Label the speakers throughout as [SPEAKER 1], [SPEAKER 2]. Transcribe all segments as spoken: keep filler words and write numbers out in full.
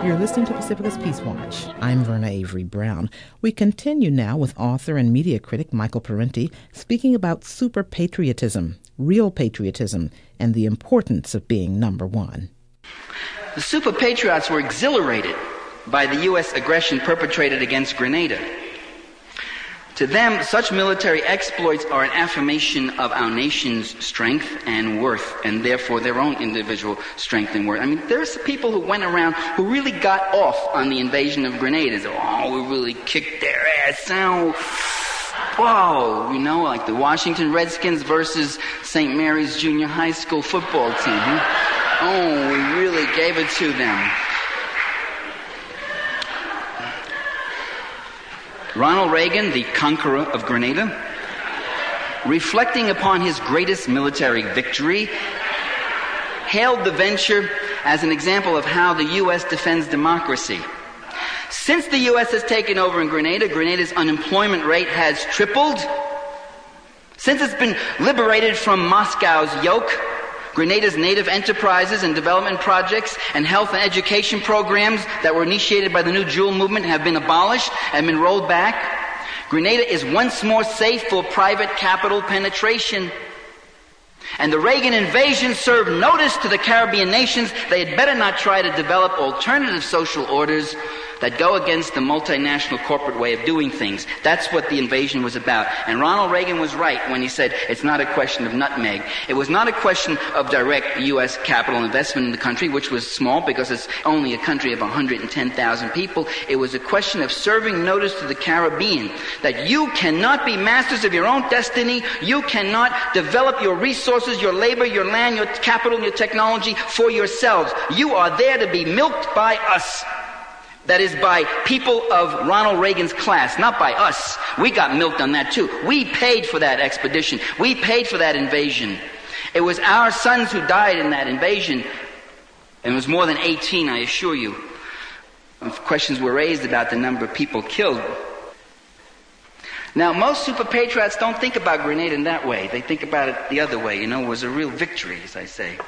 [SPEAKER 1] You're listening to Pacifica's Peace Watch. I'm Verna Avery Brown. We continue now with author and media critic Michael Parenti speaking about super patriotism, real patriotism, and the importance of being number one.
[SPEAKER 2] The super patriots were exhilarated by the U S aggression perpetrated against Grenada. To them, such military exploits are an affirmation of our nation's strength and worth, and therefore their own individual strength and worth. I mean, there's people who went around who really got off on the invasion of Grenada. So, oh, we really kicked their ass. Oh, whoa, you know, like the Washington Redskins versus Saint Mary's Junior High School football team. Huh? Oh, we really gave it to them. Ronald Reagan, the conqueror of Grenada, reflecting upon his greatest military victory, hailed the venture as an example of how the U S defends democracy. Since the U S has taken over in Grenada, Grenada's unemployment rate has tripled. Since it's been liberated from Moscow's yoke, Grenada's native enterprises and development projects and health and education programs that were initiated by the New Jewel movement have been abolished and been rolled back. Grenada is once more safe for private capital penetration. And the Reagan invasion served notice to the Caribbean nations they had better not try to develop alternative social orders that go against the multinational corporate way of doing things. That's what the invasion was about. And Ronald Reagan was right when he said it's not a question of nutmeg. It was not a question of direct U S capital investment in the country, which was small because it's only a country of one hundred ten thousand people. It was a question of serving notice to the Caribbean that you cannot be masters of your own destiny. You cannot develop your resources, your labor, your land, your capital, and your technology for yourselves. You are there to be milked by us. That is, by people of Ronald Reagan's class, not by us. We got milked on that too. We paid for that expedition. We paid for that invasion. It was our sons who died in that invasion. And it was more than eighteen, I assure you. Questions were raised about the number of people killed. Now, most super patriots don't think about Grenada in that way. They think about it the other way. You know, it was a real victory, as I say.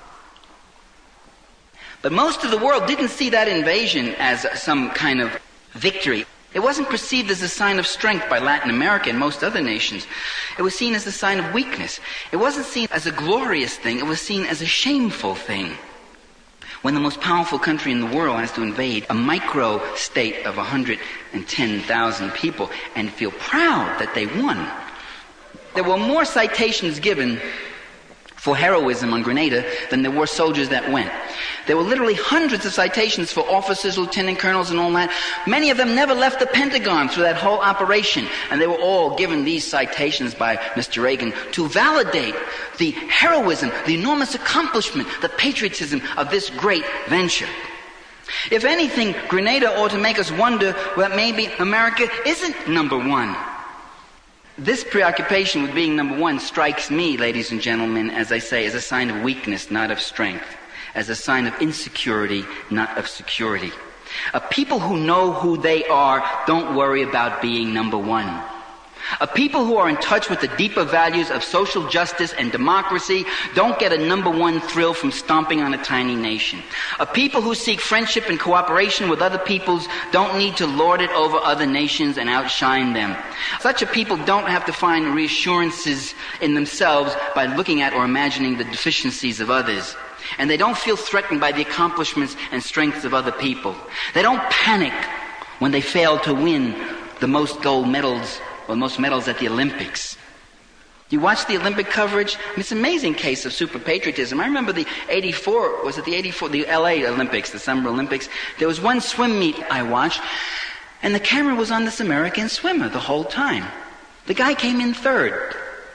[SPEAKER 2] But most of the world didn't see that invasion as some kind of victory. It wasn't perceived as a sign of strength by Latin America and most other nations. It was seen as a sign of weakness. It wasn't seen as a glorious thing. It was seen as a shameful thing. When the most powerful country in the world has to invade a micro state of one hundred ten thousand people and feel proud that they won. There were more citations given for heroism on Grenada than there were soldiers that went. There were literally hundreds of citations for officers, lieutenant colonels, and all that. Many of them never left the Pentagon through that whole operation, and they were all given these citations by Mister Reagan to validate the heroism, the enormous accomplishment, the patriotism of this great venture. If anything, Grenada ought to make us wonder that maybe America isn't number one. This preoccupation with being number one strikes me, ladies and gentlemen, as I say, as a sign of weakness, not of strength, as a sign of insecurity, not of security. A people who know who they are don't worry about being number one. A people who are in touch with the deeper values of social justice and democracy don't get a number one thrill from stomping on a tiny nation. A people who seek friendship and cooperation with other peoples don't need to lord it over other nations and outshine them. Such a people don't have to find reassurances in themselves by looking at or imagining the deficiencies of others. And they don't feel threatened by the accomplishments and strengths of other people. They don't panic when they fail to win the most gold medals or most medals at the Olympics. You watch the Olympic coverage, I mean, it's an amazing case of super patriotism. I remember the eighty-four, was it the eighty-four, the L A Olympics, the Summer Olympics. There was one swim meet I watched, and the camera was on this American swimmer the whole time. The guy came in third.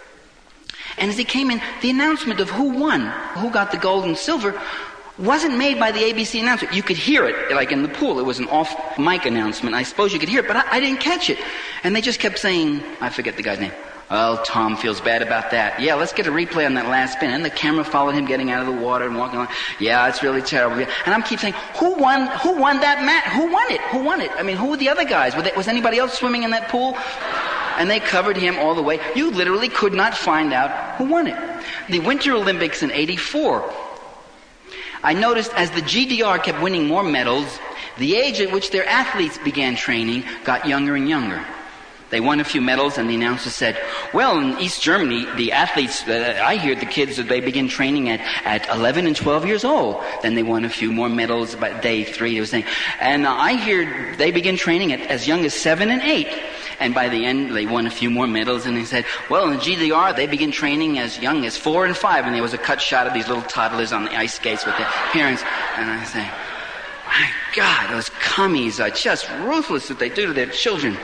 [SPEAKER 2] And as he came in, the announcement of who won, who got the gold and silver, wasn't made by the A B C announcer. You could hear it, like in the pool. It was an off-mic announcement. I suppose you could hear it, but I, I didn't catch it. And they just kept saying, I forget the guy's name. Oh, Tom feels bad about that. Yeah, let's get a replay on that last spin. And the camera followed him getting out of the water and walking on. Yeah, it's really terrible. And I'm keep saying, who won? Who won that match? Who won it? Who won it? I mean, who were the other guys? Were they, was anybody else swimming in that pool? And they covered him all the way. You literally could not find out who won it. The Winter Olympics in eighty-four. I noticed as the G D R kept winning more medals, The age at which their athletes began training got younger and younger. They won a few medals, and the announcer said, well, in East Germany, the athletes, uh, I hear the kids, they begin training at, at eleven and twelve years old. Then they won a few more medals by day three, they were saying. And uh, I hear they begin training at as young as seven and eight. And by the end, they won a few more medals, and they said, well, in the G D R, they begin training as young as four and five. And there was a cut shot of these little toddlers on the ice skates with their parents. And I say, my God, those commies are just ruthless what they do to their children.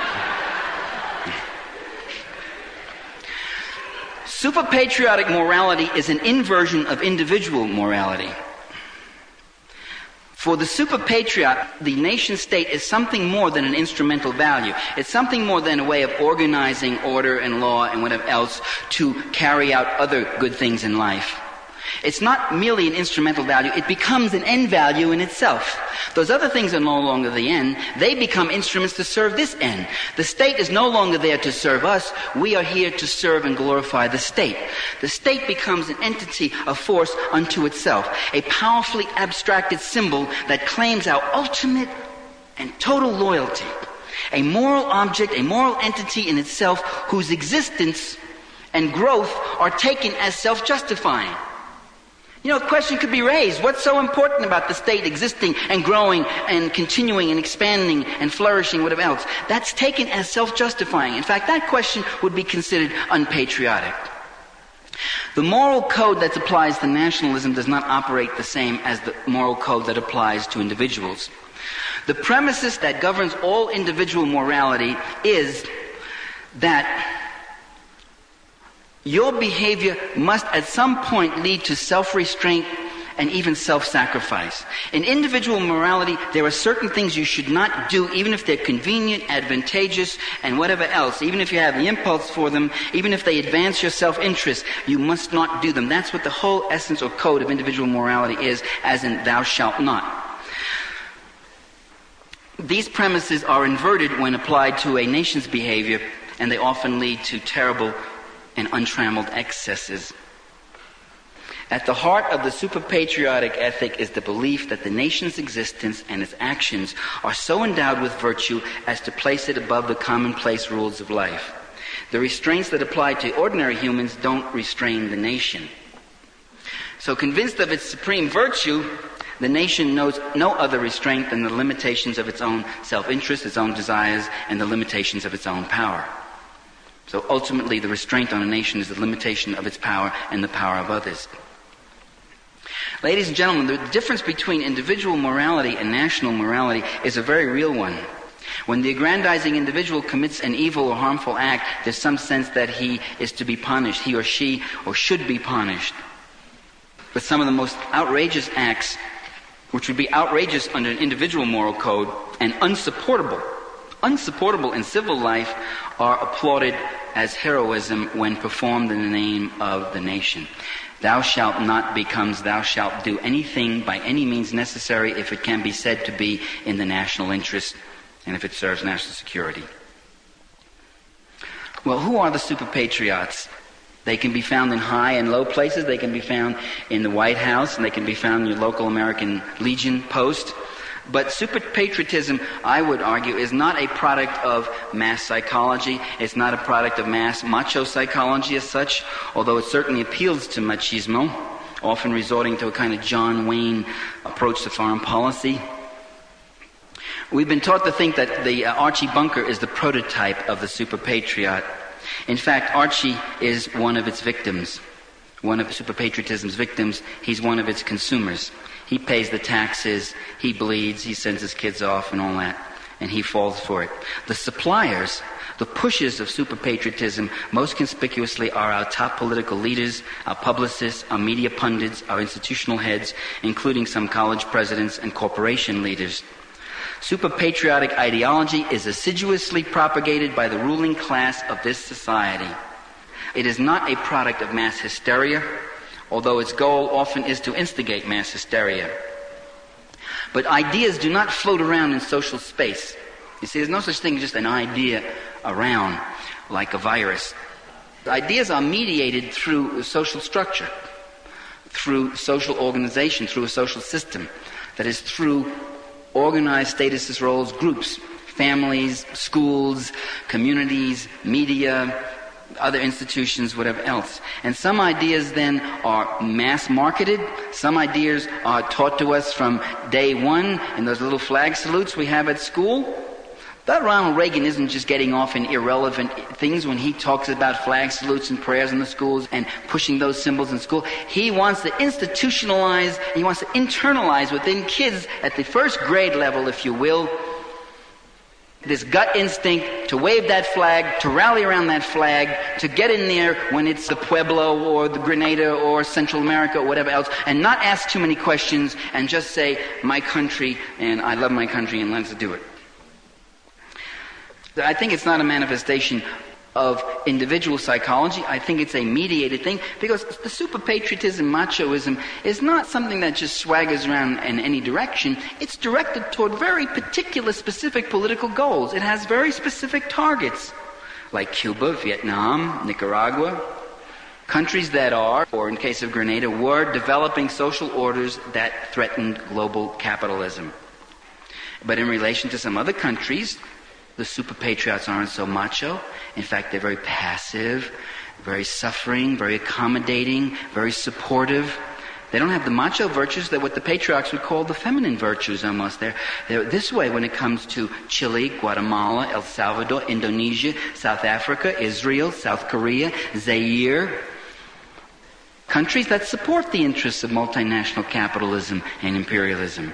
[SPEAKER 2] Super-patriotic morality is an inversion of individual morality. For the super-patriot, the nation-state is something more than an instrumental value. It's something more than a way of organizing order and law and whatever else to carry out other good things in life. It's not merely an instrumental value, it becomes an end value in itself. Those other things are no longer the end, they become instruments to serve this end. The state is no longer there to serve us, we are here to serve and glorify the state. The state becomes an entity of force unto itself, a powerfully abstracted symbol that claims our ultimate and total loyalty. A moral object, a moral entity in itself whose existence and growth are taken as self-justifying. You know, a question could be raised. What's so important about the state existing and growing and continuing and expanding and flourishing, whatever else? That's taken as self-justifying. In fact, that question would be considered unpatriotic. The moral code that applies to nationalism does not operate the same as the moral code that applies to individuals. The premises that governs all individual morality is that your behavior must at some point lead to self-restraint and even self-sacrifice. In individual morality, there are certain things you should not do, even if they're convenient, advantageous, and whatever else. Even if you have the impulse for them, even if they advance your self-interest, you must not do them. That's what the whole essence or code of individual morality is, as in thou shalt not. These premises are inverted when applied to a nation's behavior, and they often lead to terrible and untrammeled excesses. At the heart of the super-patriotic ethic is the belief that the nation's existence and its actions are so endowed with virtue as to place it above the commonplace rules of life. The restraints that apply to ordinary humans don't restrain the nation. So convinced of its supreme virtue, the nation knows no other restraint than the limitations of its own self-interest, its own desires, and the limitations of its own power. So ultimately, the restraint on a nation is the limitation of its power and the power of others. Ladies and gentlemen, the difference between individual morality and national morality is a very real one. When the aggrandizing individual commits an evil or harmful act, there's some sense that he is to be punished, he or she or should be punished. But some of the most outrageous acts, which would be outrageous under an individual moral code and unsupportable, unsupportable in civil life, are applauded as heroism when performed in the name of the nation. Thou shalt not becomes thou shalt do anything by any means necessary if it can be said to be in the national interest and if it serves national security. Well, who are the super-patriots? They can be found in high and low places. They can be found in the White House, and they can be found in your local American Legion post. But super-patriotism, I would argue, is not a product of mass psychology. It's not a product of mass macho psychology as such, although it certainly appeals to machismo, often resorting to a kind of John Wayne approach to foreign policy. We've been taught to think that the uh, Archie Bunker is the prototype of the super-patriot. In fact, Archie is one of its victims. One of super-patriotism's victims. He's one of its consumers. He pays the taxes, he bleeds, he sends his kids off and all that, and he falls for it. The suppliers, the pushers of super-patriotism, most conspicuously are our top political leaders, our publicists, our media pundits, our institutional heads, including some college presidents and corporation leaders. Super-patriotic ideology is assiduously propagated by the ruling class of this society. It is not a product of mass hysteria, although its goal often is to instigate mass hysteria. But ideas do not float around in social space. You see, there's no such thing as just an idea around like a virus. Ideas are mediated through social structure, through social organization, through a social system. That is, through organized statist roles, groups, families, schools, communities, media, other institutions, whatever else. And some ideas then are mass marketed. Some ideas are taught to us from day one in those little flag salutes we have at school. But Ronald Reagan isn't just getting off in irrelevant things when he talks about flag salutes and prayers in the schools and pushing those symbols in school. He wants to institutionalize, he wants to internalize within kids at the first grade level, if you will, this gut instinct to wave that flag, to rally around that flag, to get in there when it's the Pueblo or the Grenada or Central America or whatever else, and not ask too many questions and just say, my country, and I love my country, and let's do it. I think it's not a manifestation of individual psychology. I think it's a mediated thing, because the super-patriotism, machoism, is not something that just swaggers around in any direction. It's directed toward very particular, specific political goals. It has very specific targets, like Cuba, Vietnam, Nicaragua, countries that are, or in case of Grenada, were developing social orders that threatened global capitalism. But in relation to some other countries, the super-patriots aren't so macho. In fact, they're very passive, very suffering, very accommodating, very supportive. They don't have the macho virtues that what the patriarchs would call the feminine virtues almost. They're, they're this way when it comes to Chile, Guatemala, El Salvador, Indonesia, South Africa, Israel, South Korea, Zaire. Countries that support the interests of multinational capitalism and imperialism.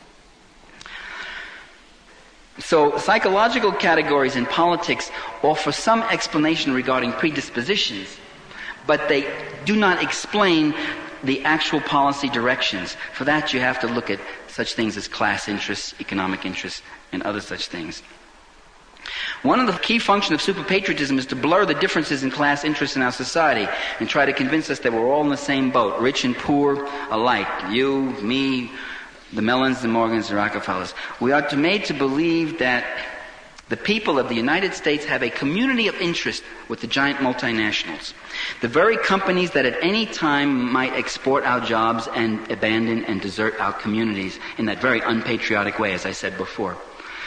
[SPEAKER 2] So psychological categories in politics offer some explanation regarding predispositions, but they do not explain the actual policy directions. For that you have to look at such things as class interests, economic interests, and other such things. One of the key functions of super-patriotism is to blur the differences in class interests in our society and try to convince us that we're all in the same boat, rich and poor alike, you, me, the Mellons, the Morgans, the Rockefellers. We are to made to believe that the people of the United States have a community of interest with the giant multinationals. The very companies that at any time might export our jobs and abandon and desert our communities in that very unpatriotic way, as I said before.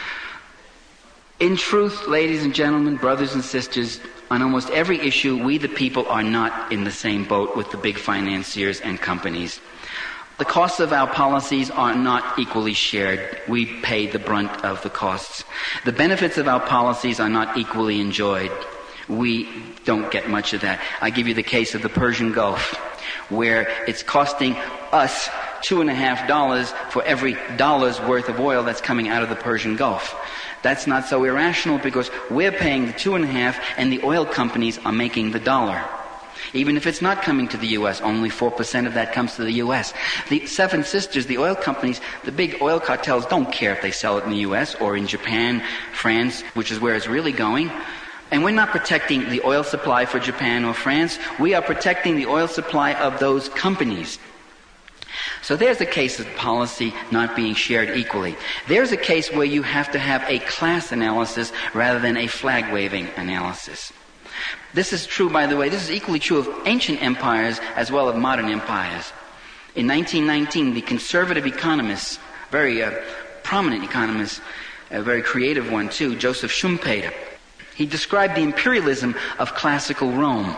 [SPEAKER 2] In truth, ladies and gentlemen, brothers and sisters, on almost every issue, we the people are not in the same boat with the big financiers and companies. The costs of our policies are not equally shared. We pay the brunt of the costs. The benefits of our policies are not equally enjoyed. We don't get much of that. I give you the case of the Persian Gulf, where it's costing us two and a half dollars for every dollar's worth of oil that's coming out of the Persian Gulf. That's not so irrational, because we're paying the two and a half and the oil companies are making the dollar. Even if it's not coming to the U S, only four percent of that comes to the U S. The Seven Sisters, the oil companies, the big oil cartels don't care if they sell it in the U S or in Japan, France, which is where it's really going. And we're not protecting the oil supply for Japan or France. We are protecting the oil supply of those companies. So there's a case of policy not being shared equally. There's a case where you have to have a class analysis rather than a flag-waving analysis. This is true, by the way, this is equally true of ancient empires as well as modern empires. In nineteen nineteen, the conservative economists, very uh, prominent economist, a very creative one too, Joseph Schumpeter, he described the imperialism of classical Rome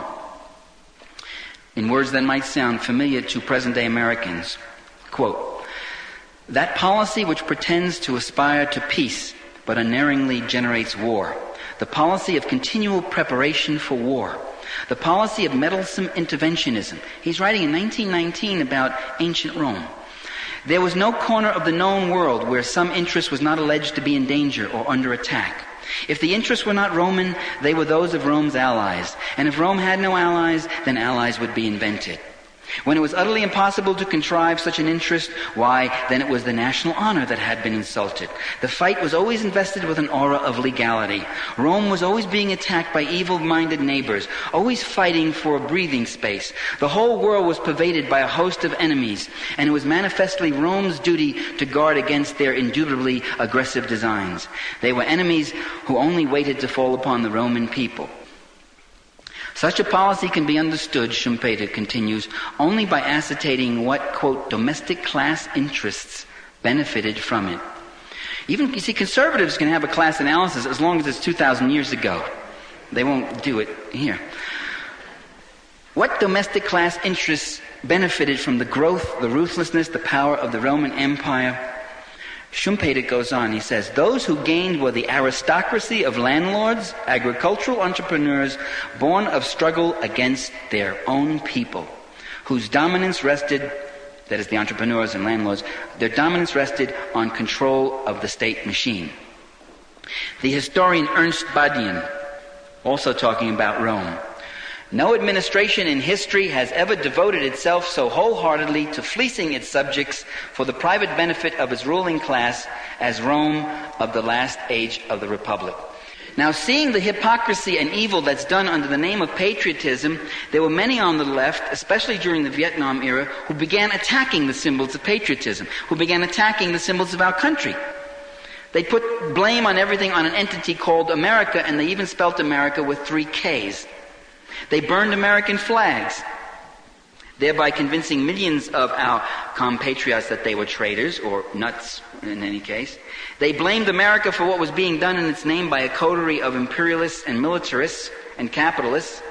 [SPEAKER 2] in words that might sound familiar to present-day Americans. Quote, "That policy which pretends to aspire to peace but unerringly generates war. The policy of continual preparation for war. The policy of meddlesome interventionism." He's writing in nineteen nineteen about ancient Rome. "There was no corner of the known world where some interest was not alleged to be in danger or under attack. If the interests were not Roman, they were those of Rome's allies. And if Rome had no allies, then allies would be invented. When it was utterly impossible to contrive such an interest, why, then it was the national honor that had been insulted. The fight was always invested with an aura of legality. Rome was always being attacked by evil-minded neighbors, always fighting for a breathing space. The whole world was pervaded by a host of enemies, and it was manifestly Rome's duty to guard against their indubitably aggressive designs. They were enemies who only waited to fall upon the Roman people. Such a policy can be understood," Schumpeter continues, "only by ascertaining what, quote, domestic class interests benefited from it. Even, you see, conservatives can have a class analysis as long as it's two thousand years ago. They won't do it here. What domestic class interests benefited from the growth, the ruthlessness, the power of the Roman Empire? Schumpeter goes on, he says, those who gained were the aristocracy of landlords, agricultural entrepreneurs, born of struggle against their own people, whose dominance rested, that is the entrepreneurs and landlords, their dominance rested on control of the state machine. The historian Ernst Badian, also talking about Rome, no administration in history has ever devoted itself so wholeheartedly to fleecing its subjects for the private benefit of its ruling class as Rome of the last age of the Republic. Now, seeing the hypocrisy and evil that's done under the name of patriotism, there were many on the left, especially during the Vietnam era, who began attacking the symbols of patriotism, who began attacking the symbols of our country. They put blame on everything on an entity called America, and they even spelt America with three K's. They burned American flags, thereby convincing millions of our compatriots that they were traitors, or nuts in any case. They blamed America for what was being done in its name by a coterie of imperialists and militarists and capitalists.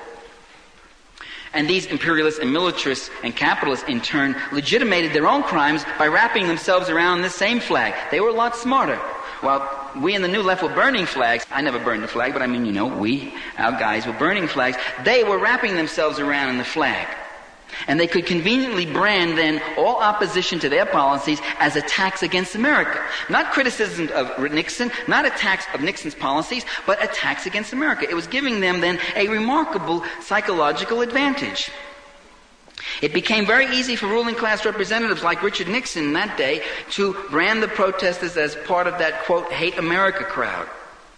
[SPEAKER 2] And these imperialists and militarists and capitalists, in turn, legitimated their own crimes by wrapping themselves around this same flag. They were a lot smarter. While we in the New Left were burning flags, I never burned a flag, but I mean, you know, we, our guys, were burning flags. They were wrapping themselves around in the flag. And they could conveniently brand then all opposition to their policies as attacks against America. Not criticism of Nixon, not attacks of Nixon's policies, but attacks against America. It was giving them then a remarkable psychological advantage. It became very easy for ruling class representatives like Richard Nixon in that day to brand the protesters as part of that, quote, hate America crowd.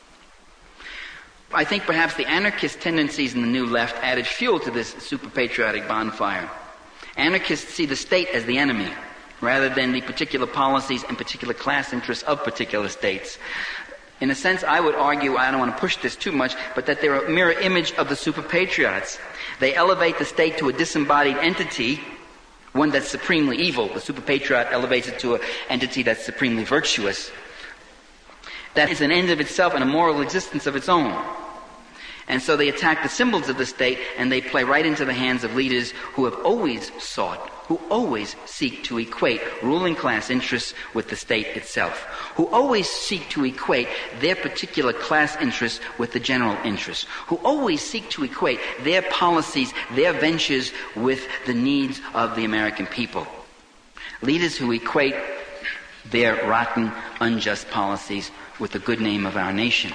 [SPEAKER 2] I think perhaps the anarchist tendencies in the New Left added fuel to this super-patriotic bonfire. Anarchists see the state as the enemy, rather than the particular policies and particular class interests of particular states. In a sense, I would argue, I don't want to push this too much, but that they're a mirror image of the super-patriots. They elevate the state to a disembodied entity, one that's supremely evil. The super-patriot elevates it to an entity that's supremely virtuous. That is an end of itself and a moral existence of its own. And so they attack the symbols of the state, and they play right into the hands of leaders who have always sought, who always seek to equate ruling class interests with the state itself, who always seek to equate their particular class interests with the general interests, who always seek to equate their policies, their ventures with the needs of the American people. Leaders who equate their rotten, unjust policies with the good name of our nation.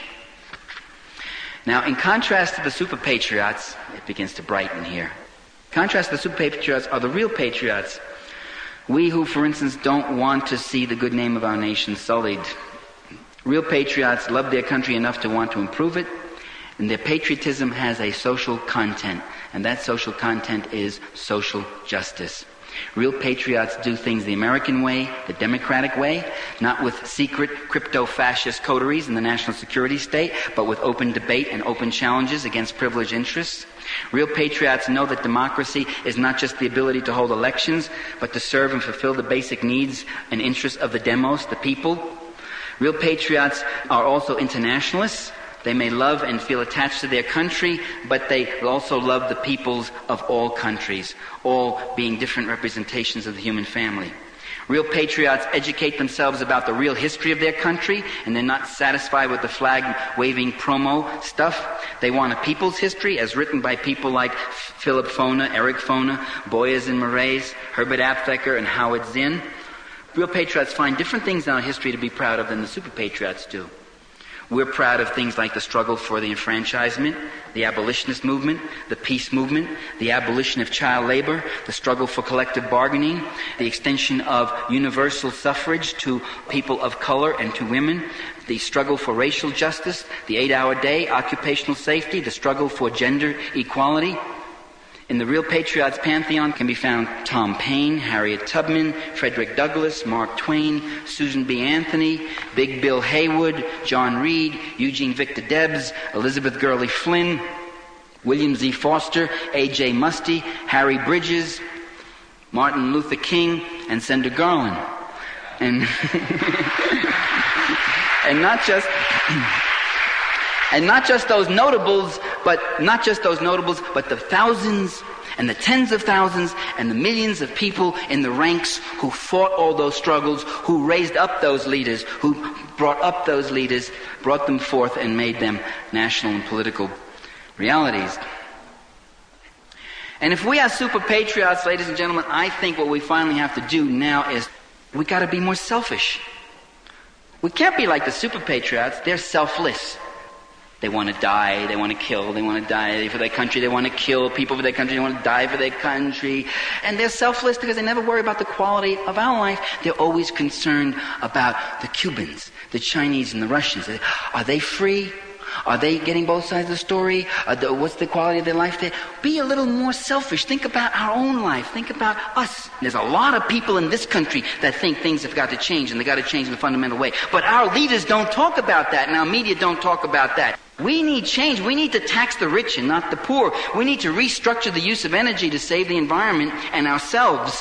[SPEAKER 2] Now, in contrast to the super-patriots, it begins to brighten here. In contrast to the super-patriots are the real patriots. We who, for instance, don't want to see the good name of our nation sullied. Real patriots love their country enough to want to improve it, and their patriotism has a social content, and that social content is social justice. Real patriots do things the American way, the democratic way, not with secret crypto-fascist coteries in the national security state, but with open debate and open challenges against privileged interests. Real patriots know that democracy is not just the ability to hold elections, but to serve and fulfill the basic needs and interests of the demos, the people. Real patriots are also internationalists. They may love and feel attached to their country, but they also love the peoples of all countries, all being different representations of the human family. Real patriots educate themselves about the real history of their country, and they're not satisfied with the flag-waving promo stuff. They want a people's history as written by people like Philip Foner, Eric Foner, Boyers and Maraise, Herbert Aptheker, and Howard Zinn. Real patriots find different things in our history to be proud of than the super-patriots do. We're proud of things like the struggle for the enfranchisement, the abolitionist movement, the peace movement, the abolition of child labor, the struggle for collective bargaining, the extension of universal suffrage to people of color and to women, the struggle for racial justice, the eight-hour day, occupational safety, the struggle for gender equality. In the Real Patriots pantheon can be found Tom Paine, Harriet Tubman, Frederick Douglass, Mark Twain, Susan B. Anthony, Big Bill Haywood, John Reed, Eugene Victor Debs, Elizabeth Gurley Flynn, William Z. Foster, A J. Musty, Harry Bridges, Martin Luther King, and Senator Garland. And and not just and not just those notables, but not just those notables, but the thousands and the tens of thousands and the millions of people in the ranks who fought all those struggles, who raised up those leaders, who brought up those leaders, brought them forth and made them national and political realities. And if we are super patriots, ladies and gentlemen, I think what we finally have to do now is we got to be more selfish. We can't be like the super patriots. They're selfless. They want to die, they want to kill, they want to die for their country, they want to kill people for their country, they want to die for their country. And they're selfless because they never worry about the quality of our life. They're always concerned about the Cubans, the Chinese, and the Russians. Are they free? Are they getting both sides of the story? Uh, the, what's the quality of their life there? Be a little more selfish. Think about our own life. Think about us. There's a lot of people in this country that think things have got to change, and they got to change in a fundamental way. But our leaders don't talk about that, and our media don't talk about that. We need change. We need to tax the rich and not the poor. We need to restructure the use of energy to save the environment and ourselves.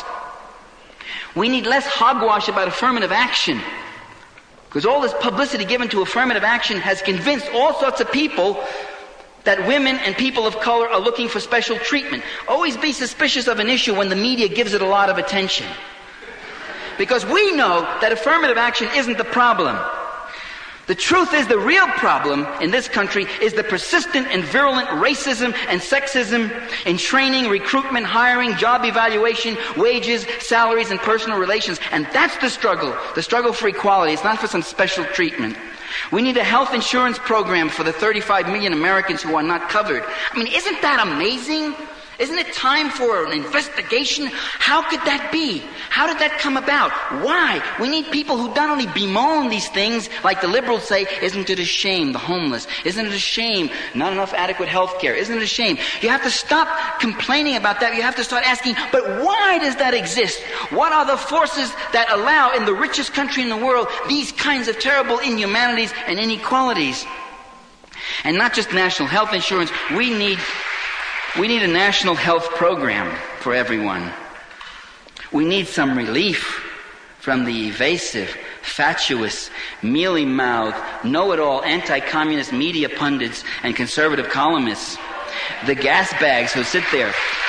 [SPEAKER 2] We need less hogwash about affirmative action. Because all this publicity given to affirmative action has convinced all sorts of people that women and people of color are looking for special treatment. Always be suspicious of an issue when the media gives it a lot of attention. Because we know that affirmative action isn't the problem. The truth is, the real problem in this country is the persistent and virulent racism and sexism in training, recruitment, hiring, job evaluation, wages, salaries, and personal relations. And that's the struggle, the struggle for equality. It's not for some special treatment. We need a health insurance program for the thirty-five million Americans who are not covered. I mean, isn't that amazing? Isn't it time for an investigation? How could that be? How did that come about? Why? We need people who not only bemoan these things, like the liberals say, isn't it a shame, the homeless? Isn't it a shame, not enough adequate health care? Isn't it a shame? You have to stop complaining about that. You have to start asking, but why does that exist? What are the forces that allow in the richest country in the world these kinds of terrible inhumanities and inequalities? And not just national health insurance, we need... We need a national health program for everyone. We need some relief from the evasive, fatuous, mealy-mouthed, know-it-all anti-communist media pundits and conservative columnists. The gas bags who sit there.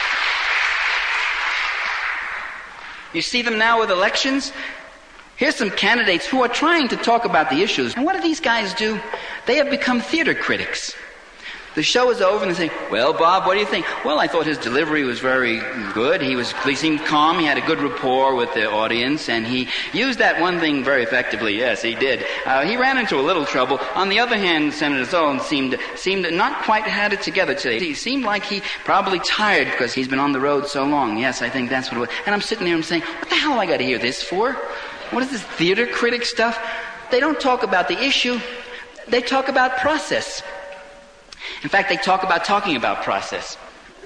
[SPEAKER 2] You see them now with elections? Here's some candidates who are trying to talk about the issues. And what do these guys do? They have become theater critics. The show is over and they say, well, Bob, what do you think? Well, I thought his delivery was very good. He was, he seemed calm. He had a good rapport with the audience, and he used that one thing very effectively. Yes, he did. Uh, he ran into a little trouble. On the other hand, Senator Zollern seemed, seemed not quite had it together today. He seemed like he probably tired because he's been on the road so long. Yes, I think that's what it was. And I'm sitting there and I'm saying, what the hell have I got to hear this for? What is this theater critic stuff? They don't talk about the issue. They talk about process. In fact, they talk about talking about process.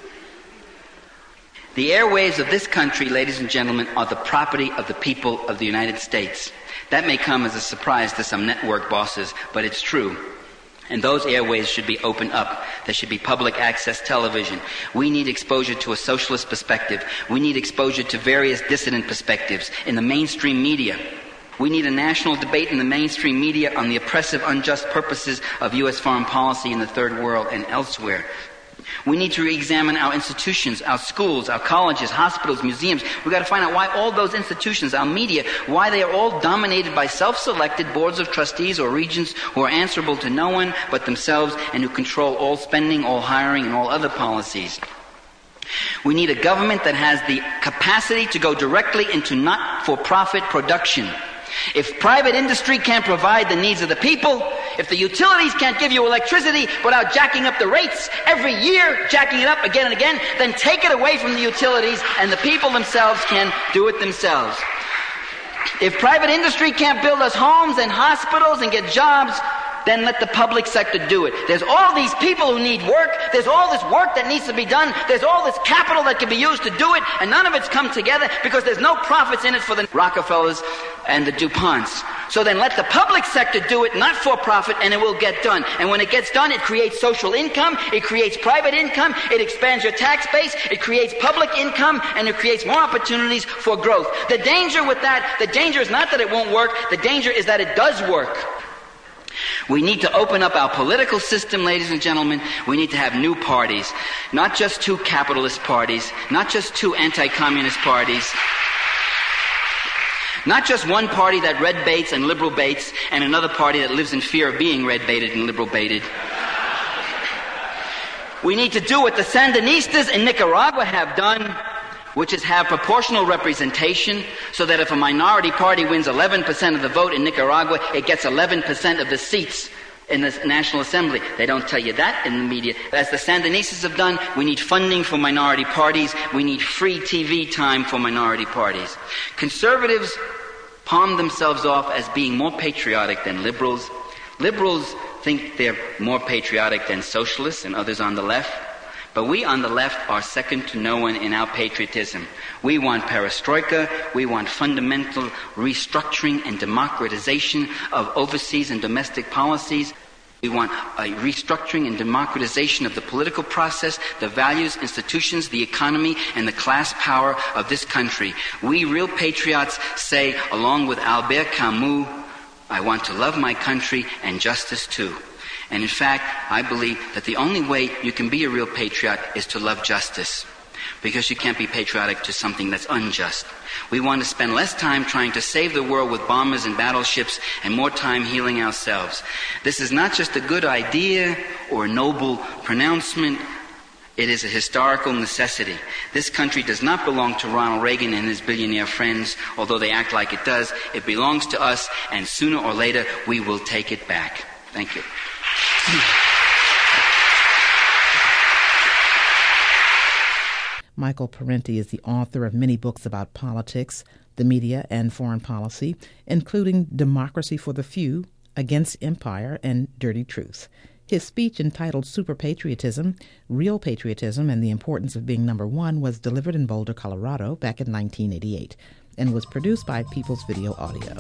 [SPEAKER 2] The airwaves of this country, ladies and gentlemen, are the property of the people of the United States. That may come as a surprise to some network bosses, but it's true. And those airwaves should be opened up. There should be public access television. We need exposure to a socialist perspective. We need exposure to various dissident perspectives in the mainstream media. We need a national debate in the mainstream media on the oppressive, unjust purposes of U S foreign policy in the third world and elsewhere. We need to re-examine our institutions, our schools, our colleges, hospitals, museums. We've got to find out why all those institutions, our media, why they are all dominated by self-selected boards of trustees or regents who are answerable to no one but themselves and who control all spending, all hiring, and all other policies. We need a government that has the capacity to go directly into not-for-profit production. If private industry can't provide the needs of the people, if the utilities can't give you electricity without jacking up the rates every year, jacking it up again and again, then take it away from the utilities and the people themselves can do it themselves. If private industry can't build us homes and hospitals and get jobs, then let the public sector do it. There's all these people who need work. There's all this work that needs to be done. There's all this capital that can be used to do it, and none of it's come together because there's no profits in it for the Rockefellers and the DuPonts. So then let the public sector do it, not for profit, and it will get done. And when it gets done, it creates social income, it creates private income, it expands your tax base, it creates public income, and it creates more opportunities for growth. The danger with that, the danger is not that it won't work, the danger is that it does work. We need to open up our political system, ladies and gentlemen. We need to have new parties. Not just two capitalist parties, not just two anti-communist parties, not just one party that red baits and liberal baits, and another party that lives in fear of being red baited and liberal baited. We need to do what the Sandinistas in Nicaragua have done, which is have proportional representation, so that if a minority party wins eleven percent of the vote in Nicaragua, it gets eleven percent of the seats in the National Assembly. They don't tell you that in the media. As the Sandinistas have done, we need funding for minority parties. We need free T V time for minority parties. Conservatives palm themselves off as being more patriotic than liberals. Liberals think they're more patriotic than socialists and others on the left. But we on the left are second to no one in our patriotism. We want perestroika, we want fundamental restructuring and democratization of overseas and domestic policies. We want a restructuring and democratization of the political process, the values, institutions, the economy, and the class power of this country. We real patriots say, along with Albert Camus, I want to love my country and justice too. And in fact, I believe that the only way you can be a real patriot is to love justice, because you can't be patriotic to something that's unjust. We want to spend less time trying to save the world with bombers and battleships and more time healing ourselves. This is not just a good idea or a noble pronouncement. It is a historical necessity. This country does not belong to Ronald Reagan and his billionaire friends, although they act like it does. It belongs to us, and sooner or later we will take it back. Thank you.
[SPEAKER 1] Michael Parenti is the author of many books about politics, the media, and foreign policy, including Democracy for the Few, Against Empire, and Dirty Truth. His speech entitled Super Patriotism, Real Patriotism, and the Importance of Being Number One was delivered in Boulder, Colorado back in nineteen eighty-eight and was produced by People's Video Audio.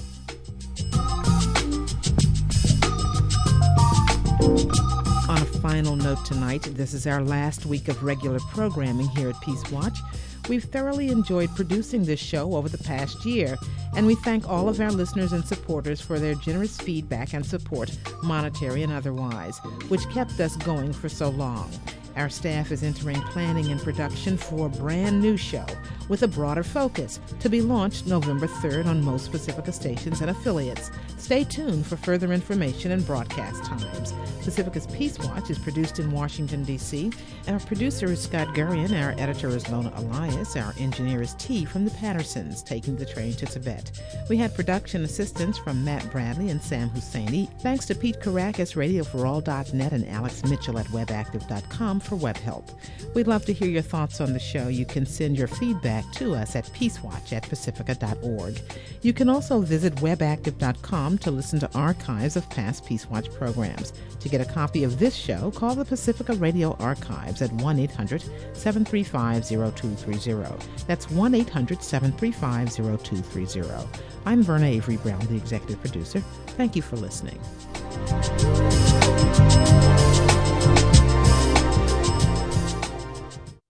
[SPEAKER 1] On a final note tonight, this is our last week of regular programming here at Peace Watch. We've thoroughly enjoyed producing this show over the past year, and we thank all of our listeners and supporters for their generous feedback and support, monetary and otherwise, which kept us going for so long. Our staff is entering planning and production for a brand new show with a broader focus to be launched November third on most Pacifica stations and affiliates. Stay tuned for further information and broadcast times. Pacifica's Peace Watch is produced in Washington, D C Our producer is Scott Gurian. Our editor is Lona Elias. Our engineer is T from the Pattersons, taking the train to Tibet. We had production assistance from Matt Bradley and Sam Husseini. Thanks to Pete Caracas, radio for all dot net, and Alex Mitchell at webactive dot com for web help. We'd love to hear your thoughts on the show. You can send your feedback to us at peacewatch at pacifica dot org. You can also visit webactive dot com to listen to archives of past Peace Watch programs. To get a copy of this show, call the Pacifica Radio Archives at one eight hundred seven three five zero two three zero. That's one eight hundred seven three five zero two three zero. I'm Verna Avery Brown, the executive producer. Thank you for listening.